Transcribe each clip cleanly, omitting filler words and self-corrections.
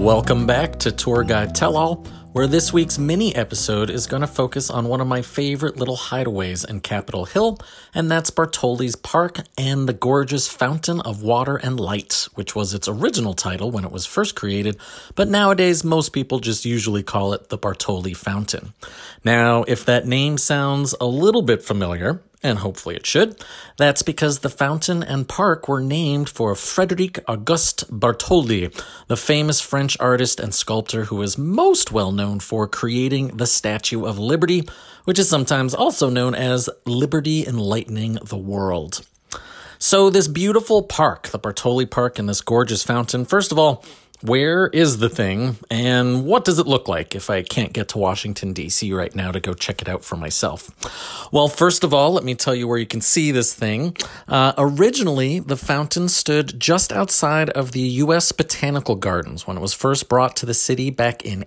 Welcome back to Tour Guide Tell All, where this week's mini episode is going to focus on one of my favorite little hideaways in Capitol Hill, and that's Bartholdi's Park and the gorgeous Fountain of Water and Light, which was its original title when it was first created, but nowadays most people just usually call it the Bartholdi Fountain. Now, if that name sounds a little bit familiar, and hopefully it should, that's because the fountain and park were named for Frédéric Auguste Bartholdi, the famous French artist and sculptor who is most well known for creating the Statue of Liberty, which is sometimes also known as Liberty Enlightening the World. So this beautiful park, the Bartholdi Park, and this gorgeous fountain, first of all, where is the thing, and what does it look like if I can't get to Washington, D.C. right now to go check it out for myself? Well, first of all, let me tell you where you can see this thing. Originally, the fountain stood just outside of the U.S. Botanical Gardens when it was first brought to the city back in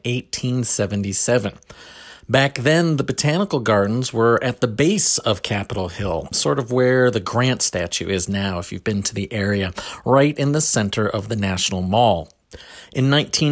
1877. Back then, the Botanical Gardens were at the base of Capitol Hill, sort of where the Grant statue is now, if you've been to the area, right in the center of the National Mall. In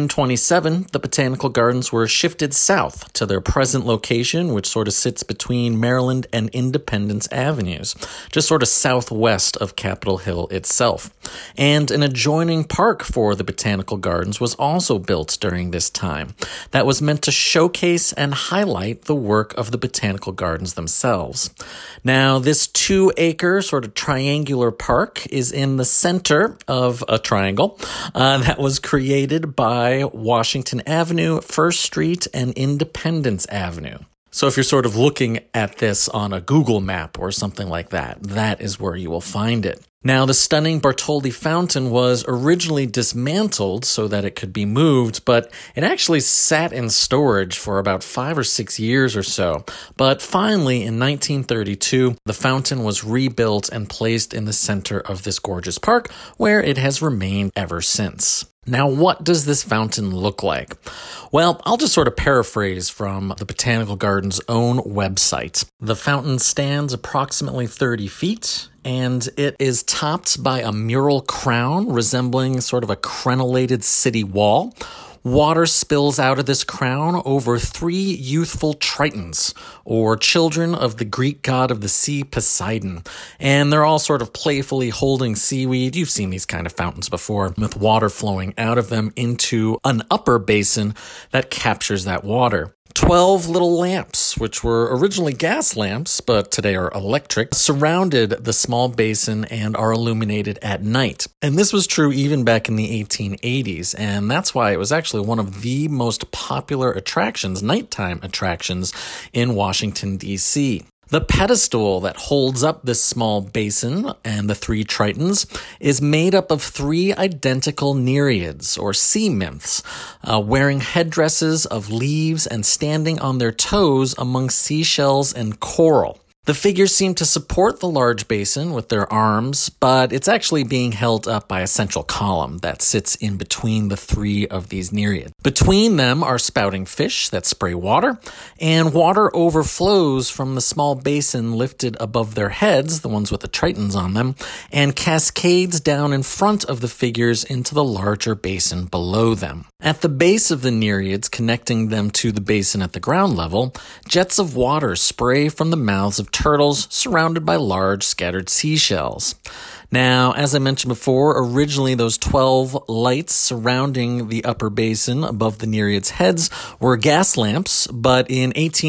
1927, the Botanical Gardens were shifted south to their present location, which sort of sits between Maryland and Independence Avenues, just sort of southwest of Capitol Hill itself. And an adjoining park for the Botanical Gardens was also built during this time. That was meant to showcase and highlight the work of the Botanical Gardens themselves. Now, this 2-acre sort of triangular park is in the center of a triangle that was created by Washington Avenue, First Street, and Independence Avenue. So if you're sort of looking at this on a Google map or something like that, that is where you will find it. Now, the stunning Bartholdi Fountain was originally dismantled so that it could be moved, but it actually sat in storage for about 5 or 6 years or so. But finally, in 1932, the fountain was rebuilt and placed in the center of this gorgeous park, where it has remained ever since. Now, what does this fountain look like? Well, I'll just sort of paraphrase from the Botanical Gardens' own website. The fountain stands approximately 30 feet, and it is topped by a mural crown resembling sort of a crenellated city wall. Water spills out of this crown over 3 youthful tritons, or children of the Greek god of the sea, Poseidon. And they're all sort of playfully holding seaweed. You've seen these kind of fountains before, with water flowing out of them into an upper basin that captures that water. 12 little lamps, which were originally gas lamps, but today are electric, surrounded the small basin and are illuminated at night. And this was true even back in the 1880s, and that's why it was actually one of the most popular attractions, nighttime attractions, in Washington, D.C. The pedestal that holds up this small basin and the 3 tritons is made up of 3 identical nereids, or sea nymphs, wearing headdresses of leaves and standing on their toes among seashells and coral. The figures seem to support the large basin with their arms, but it's actually being held up by a central column that sits in between the 3 of these nereids. Between them are spouting fish that spray water, and water overflows from the small basin lifted above their heads, the ones with the tritons on them, and cascades down in front of the figures into the larger basin below them. At the base of the nereids, connecting them to the basin at the ground level, jets of water spray from the mouths of turtles surrounded by large scattered seashells. Now, as I mentioned before, originally those 12 lights surrounding the upper basin above the nereids' heads were gas lamps, but in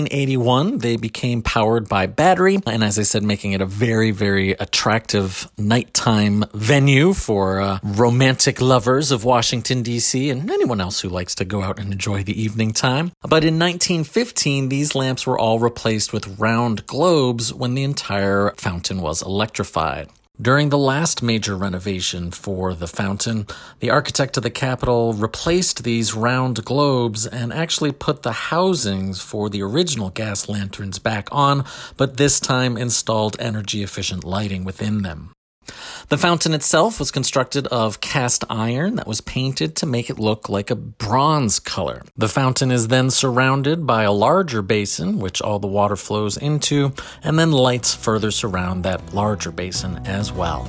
1881 they became powered by battery, and as I said, making it a very, very attractive nighttime venue for romantic lovers of Washington, D.C., and anyone else who likes to go out and enjoy the evening time. But in 1915, these lamps were all replaced with round globes when the entire fountain was electrified. During the last major renovation for the fountain, the architect of the Capitol replaced these round globes and actually put the housings for the original gas lanterns back on, but this time installed energy-efficient lighting within them. The fountain itself was constructed of cast iron that was painted to make it look like a bronze color. The fountain is then surrounded by a larger basin, which all the water flows into, and then lights further surround that larger basin as well.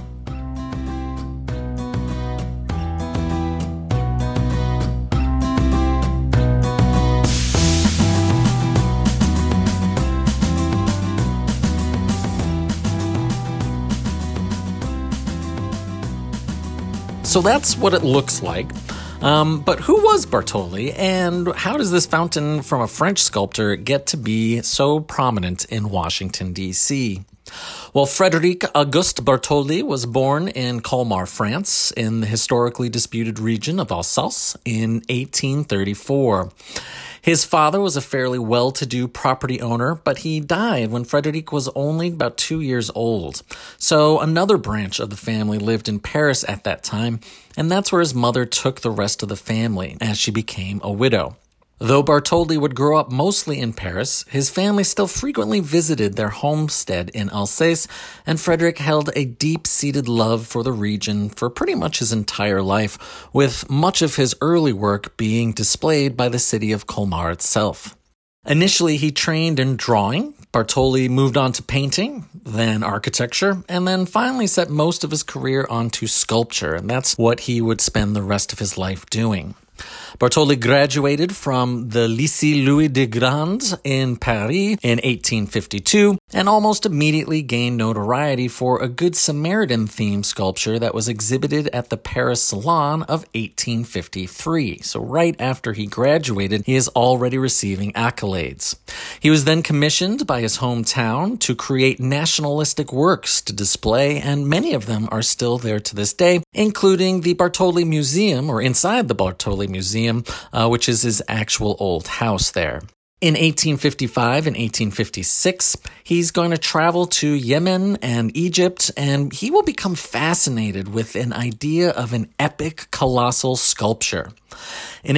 So that's what it looks like. But who was Bartoli, and how does this fountain from a French sculptor get to be so prominent in Washington, D.C.? Well, Frédéric Auguste Bartoli was born in Colmar, France, in the historically disputed region of Alsace in 1834. His father was a fairly well-to-do property owner, but he died when Frédéric was only about 2 years old. So another branch of the family lived in Paris at that time, and that's where his mother took the rest of the family as she became a widow. Though Bartoli would grow up mostly in Paris, his family still frequently visited their homestead in Alsace, and Frédéric held a deep-seated love for the region for pretty much his entire life, with much of his early work being displayed by the city of Colmar itself. Initially, he trained in drawing. Bartoli moved on to painting, then architecture, and then finally set most of his career onto sculpture, and that's what he would spend the rest of his life doing. Bartoli graduated from the Lycée Louis de Grandes in Paris in 1852 and almost immediately gained notoriety for a Good Samaritan-themed sculpture that was exhibited at the Paris Salon of 1853. So right after he graduated, he is already receiving accolades. He was then commissioned by his hometown to create nationalistic works to display, and many of them are still there to this day, including the Bartoli Museum, or inside the Bartoli Museum, which is his actual old house there. In 1855 and 1856, he's going to travel to Yemen and Egypt, and he will become fascinated with an idea of an epic colossal sculpture. In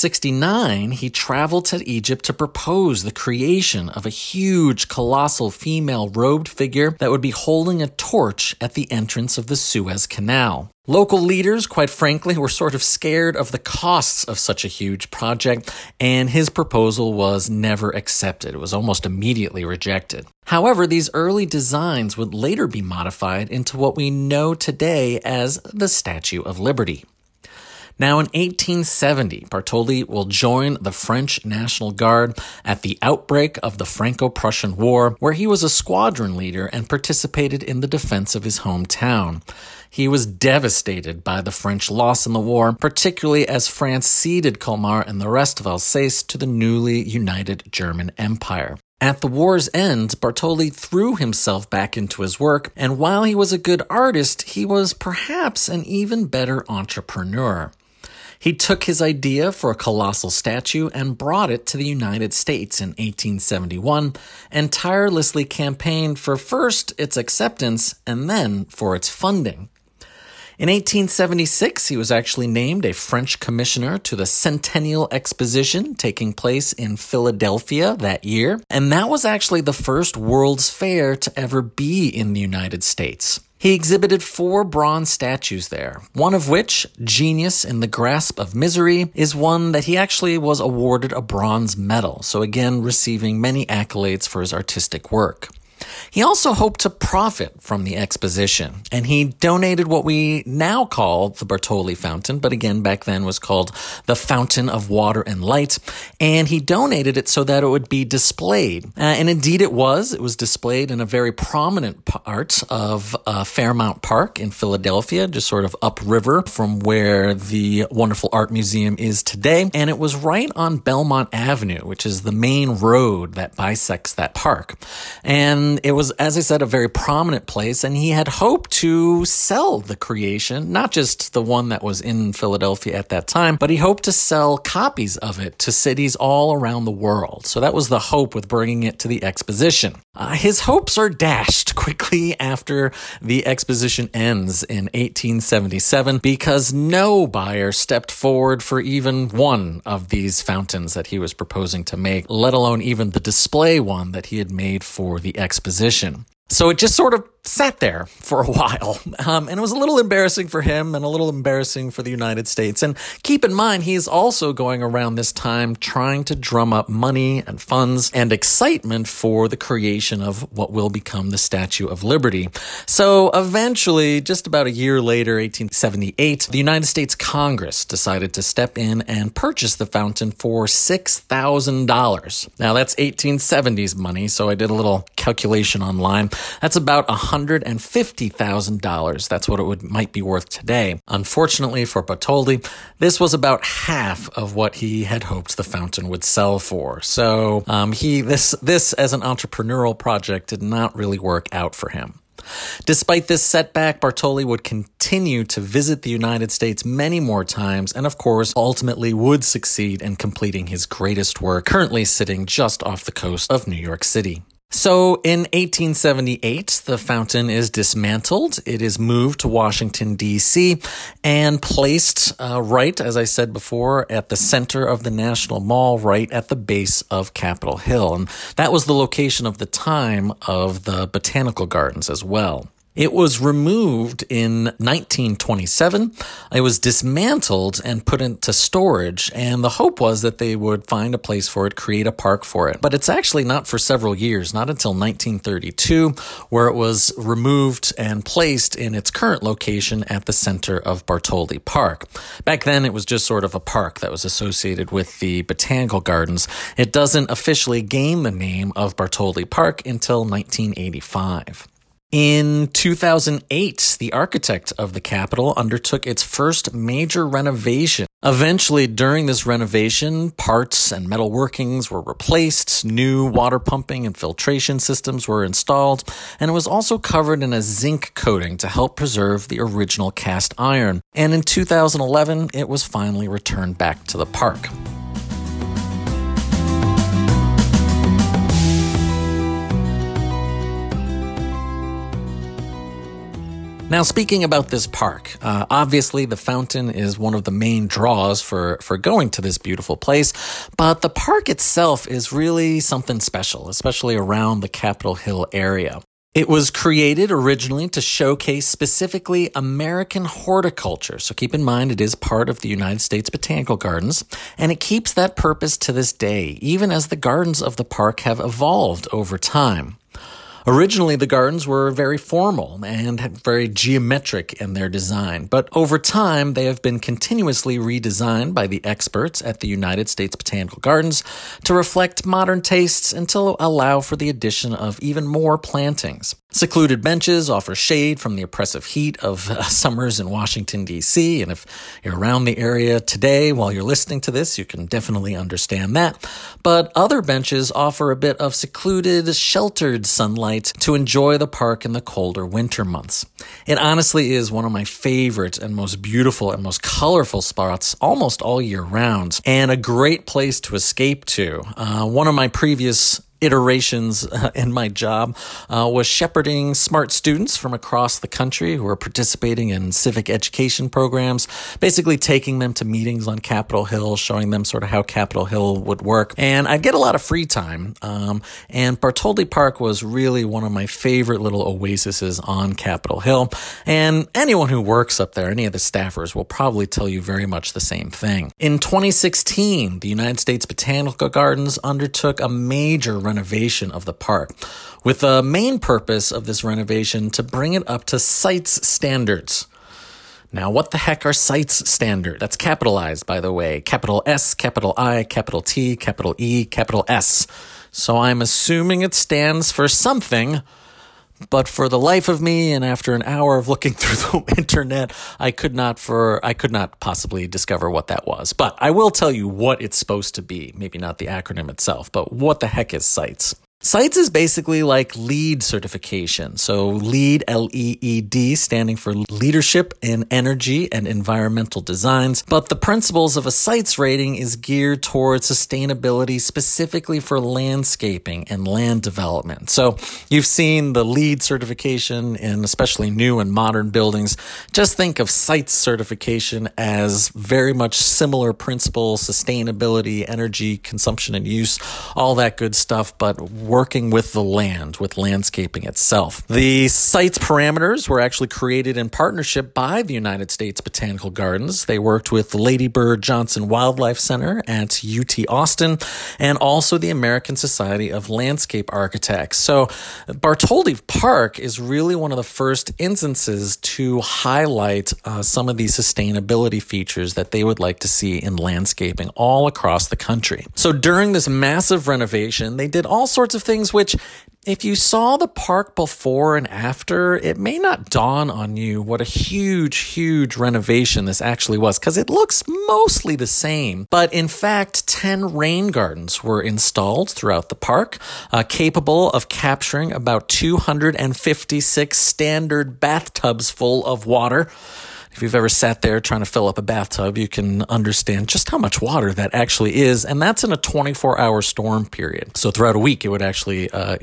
1869, he traveled to Egypt to propose the creation of a huge, colossal female robed figure that would be holding a torch at the entrance of the Suez Canal. Local leaders, quite frankly, were sort of scared of the costs of such a huge project, and his proposal was never accepted. It was almost immediately rejected. However, these early designs would later be modified into what we know today as the Statue of Liberty. Now, in 1870, Bartoli will join the French National Guard at the outbreak of the Franco-Prussian War, where he was a squadron leader and participated in the defense of his hometown. He was devastated by the French loss in the war, particularly as France ceded Colmar and the rest of Alsace to the newly united German Empire. At the war's end, Bartoli threw himself back into his work, and while he was a good artist, he was perhaps an even better entrepreneur. He took his idea for a colossal statue and brought it to the United States in 1871 and tirelessly campaigned for first its acceptance and then for its funding. In 1876, he was actually named a French commissioner to the Centennial Exposition taking place in Philadelphia that year, and that was actually the first World's Fair to ever be in the United States. He exhibited 4 bronze statues there, one of which, Genius in the Grasp of Misery, is one that he actually was awarded a bronze medal, so again receiving many accolades for his artistic work. He also hoped to profit from the exposition, and he donated what we now call the Bartoli Fountain, but again back then was called the Fountain of Water and Light, and he donated it so that it would be displayed. And indeed it was. It was displayed in a very prominent part of Fairmount Park in Philadelphia, just sort of upriver from where the wonderful art museum is today, and it was right on Belmont Avenue, which is the main road that bisects that park. And it was, as I said, a very prominent place, and he had hoped to sell the creation, not just the one that was in Philadelphia at that time, but he hoped to sell copies of it to cities all around the world. So that was the hope with bringing it to the exposition. His hopes are dashed quickly after the exposition ends in 1877 because no buyer stepped forward for even one of these fountains that he was proposing to make, let alone even the display one that he had made for the exposition. So it just sort of sat there for a while. And it was a little embarrassing for him and a little embarrassing for the United States. And keep in mind, he's also going around this time trying to drum up money and funds and excitement for the creation of what will become the Statue of Liberty. So eventually, just about a year later, 1878, the United States Congress decided to step in and purchase the fountain for $6,000. Now that's 1870s money, so I did a little calculation online. That's about $250,000. That's what it might be worth today. Unfortunately for Bartholdi, this was about half of what he had hoped the fountain would sell for. So this as an entrepreneurial project did not really work out for him. Despite this setback, Bartholdi would continue to visit the United States many more times and, of course, ultimately would succeed in completing his greatest work, currently sitting just off the coast of New York City. So in 1878, the fountain is dismantled. It is moved to Washington, D.C., and placed right, as I said before, at the center of the National Mall, right at the base of Capitol Hill. And that was the location of the time of the Botanical Gardens as well. It was removed in 1927. It was dismantled and put into storage, and the hope was that they would find a place for it, create a park for it. But it's actually not for several years, not until 1932, where it was removed and placed in its current location at the center of Bartholdi Park. Back then, it was just sort of a park that was associated with the Botanical Gardens. It doesn't officially gain the name of Bartholdi Park until 1985. In 2008, the architect of the Capitol undertook its first major renovation. Eventually, during this renovation, parts and metal workings were replaced, new water pumping and filtration systems were installed, and it was also covered in a zinc coating to help preserve the original cast iron. And in 2011, it was finally returned back to the park. Now, speaking about this park, obviously the fountain is one of the main draws for going to this beautiful place, but the park itself is really something special, especially around the Capitol Hill area. It was created originally to showcase specifically American horticulture, so keep in mind it is part of the United States Botanical Gardens, and it keeps that purpose to this day, even as the gardens of the park have evolved over time. Originally, the gardens were very formal and very geometric in their design, but over time, they have been continuously redesigned by the experts at the United States Botanical Gardens to reflect modern tastes and to allow for the addition of even more plantings. Secluded benches offer shade from the oppressive heat of summers in Washington, D.C., and if you're around the area today while you're listening to this, you can definitely understand that. But other benches offer a bit of secluded, sheltered sunlight to enjoy the park in the colder winter months. It honestly is one of my favorite and most beautiful and most colorful spots almost all year round, and a great place to escape to. One of my previous iterations in my job was shepherding smart students from across the country who are participating in civic education programs, basically taking them to meetings on Capitol Hill, showing them sort of how Capitol Hill would work. And I'd get a lot of free time. And Bartholdi Park was really one of my favorite little oases on Capitol Hill. And anyone who works up there, any of the staffers, will probably tell you very much the same thing. In 2016, the United States Botanical Gardens undertook a major renovation of the park, with the main purpose of this renovation to bring it up to CITES standards. Now, what the heck are CITES standards? That's capitalized, by the way. Capital S, capital I, capital T, capital E, capital S. So I'm assuming it stands for something, but for the life of me, and after an hour of looking through the internet, I could not possibly discover what that was. But I will tell you what it's supposed to be. Maybe not the acronym itself, but what the heck is CITES? CITES is basically like LEED certification. So LEED, L-E-E-D, standing for Leadership in Energy and Environmental Designs. But the principles of a CITES rating is geared towards sustainability specifically for landscaping and land development. So you've seen the LEED certification in especially new and modern buildings. Just think of CITES certification as very much similar principles, sustainability, energy, consumption and use, all that good stuff, but working with the land, with landscaping itself. The CITES parameters were actually created in partnership by the United States Botanical Gardens. They worked with the Lady Bird Johnson Wildlife Center at UT Austin and also the American Society of Landscape Architects. So Bartholdi Park is really one of the first instances to highlight some of these sustainability features that they would like to see in landscaping all across the country. So during this massive renovation, they did all sorts of things which if you saw the park before and after, it may not dawn on you what a huge renovation this actually was, because it looks mostly the same. But in fact, 10 rain gardens were installed throughout the park, capable of capturing about 256 standard bathtubs full of water. If you've ever sat there trying to fill up a bathtub, you can understand just how much water that actually is, and that's in a 24-hour storm period. So throughout a week, it would actually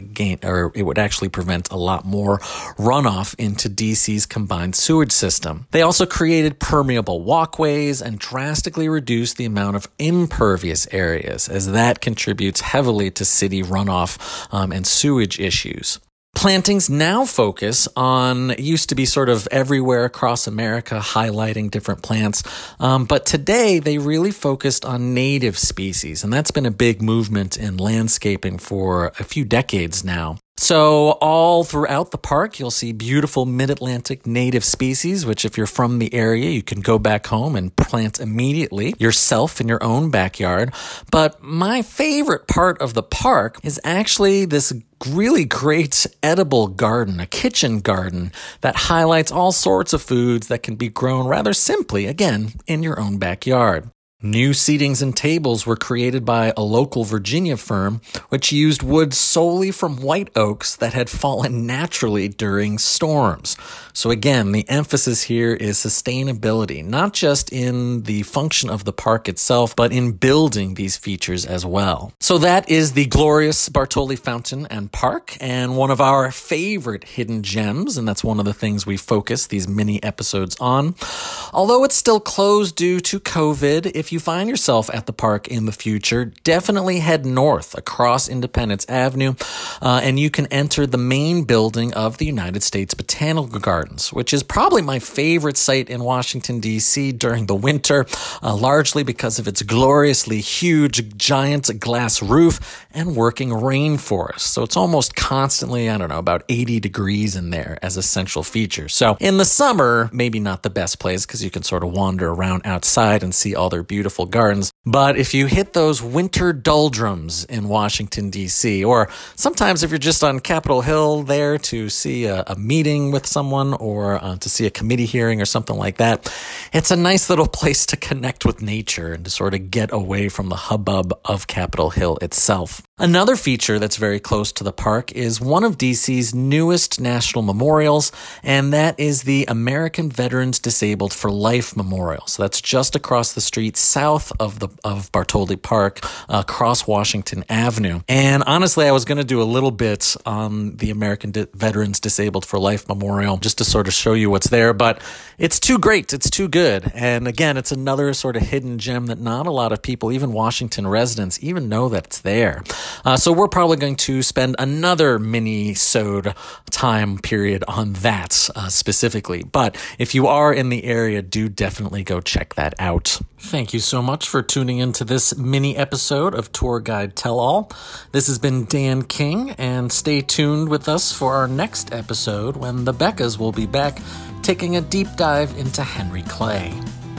prevent a lot more runoff into DC's combined sewage system. They also created permeable walkways and drastically reduced the amount of impervious areas, as that contributes heavily to city runoff and sewage issues. Plantings now focus on, it used to be sort of everywhere across America, highlighting different plants. But today they really focused on native species. And that's been a big movement in landscaping for a few decades now. So all throughout the park, you'll see beautiful mid-Atlantic native species, which if you're from the area, you can go back home and plant immediately yourself in your own backyard. But my favorite part of the park is actually this really great edible garden, a kitchen garden that highlights all sorts of foods that can be grown rather simply, again, in your own backyard. New seatings and tables were created by a local Virginia firm, which used wood solely from white oaks that had fallen naturally during storms. So again, the emphasis here is sustainability, not just in the function of the park itself, but in building these features as well. So that is the glorious Bartoli Fountain and Park, and one of our favorite hidden gems, and that's one of the things we focus these mini episodes on. Although it's still closed due to COVID, if you find yourself at the park in the future, definitely head north across Independence Avenue, and you can enter the main building of the United States Botanical Gardens, which is probably my favorite site in Washington, D.C. during the winter, largely because of its gloriously huge, giant glass roof and working rainforest. So it's almost constantly, about 80 degrees in there as a central feature. So in the summer, maybe not the best place because you can sort of wander around outside and see all their beautiful gardens. But if you hit those winter doldrums in Washington, D.C., or sometimes if you're just on Capitol Hill there to see a meeting with someone or to see a committee hearing or something like that, it's a nice little place to connect with nature and to sort of get away from the hubbub of Capitol Hill itself. Another feature that's very close to the park is one of DC's newest national memorials, and that is the American Veterans Disabled for Life Memorial. So that's just across the street south of Bartoli Park, across Washington Avenue. And honestly, I was going to do a little bit on the American Veterans Disabled for Life Memorial just to sort of show you what's there, but it's too great. It's too good. And again, it's another sort of hidden gem that not a lot of people, even Washington residents, even know that it's there. So we're probably going to spend another mini-sode time period on that specifically. But if you are in the area, do definitely go check that out. Thank you so much for tuning into this mini episode of Tour Guide Tell All. This has been Dan King, and stay tuned with us for our next episode when the Beccas will be back taking a deep dive into Henry Clay.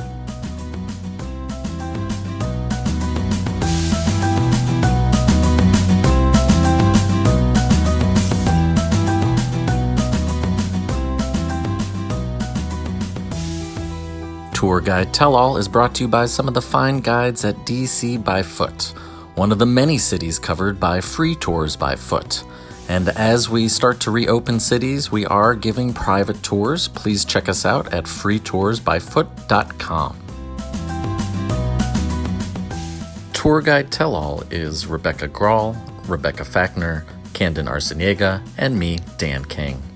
Tour Guide Tell All is brought to you by some of the fine guides at DC by Foot, one of the many cities covered by Free Tours by Foot. And as we start to reopen cities, we are giving private tours. Please check us out at freetoursbyfoot.com. Tour Guide Tell All is Rebecca Grawl, Rebecca Fackner, Candon Arciniega, and me, Dan King.